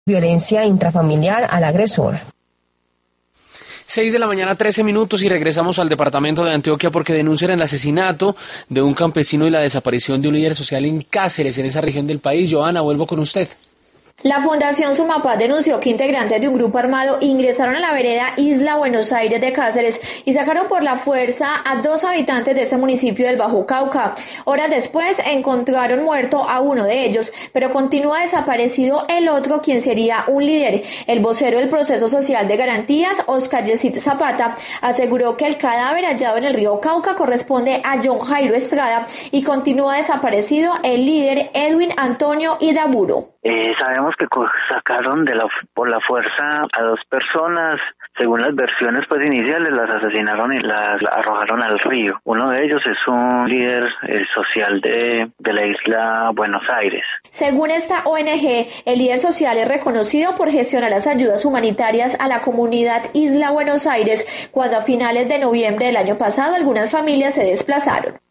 violencia intrafamiliar al agresor. 6 de la mañana, 13 minutos, y regresamos al departamento de Antioquia porque denuncian el asesinato de un campesino y la desaparición de un líder social en Cáceres, en esa región del país. Joana, vuelvo con usted. La Fundación Sumapaz denunció que integrantes de un grupo armado ingresaron a la vereda Isla Buenos Aires de Cáceres y sacaron por la fuerza a 2 habitantes de ese municipio del Bajo Cauca. Horas después encontraron muerto a uno de ellos, pero continúa desaparecido el otro, quien sería un líder. El vocero del Proceso Social de Garantías, Oscar Yesid Zapata, aseguró que el cadáver hallado en el río Cauca corresponde a John Jairo Estrada y continúa desaparecido el líder Edwin Antonio Idaburo. Sabemos que sacaron por la fuerza a 2 personas. Según las versiones iniciales, las asesinaron y las arrojaron al río. Uno de ellos es un líder social de la isla Buenos Aires. Según esta ONG, el líder social es reconocido por gestionar las ayudas humanitarias a la comunidad Isla Buenos Aires, cuando a finales de noviembre del año pasado algunas familias se desplazaron.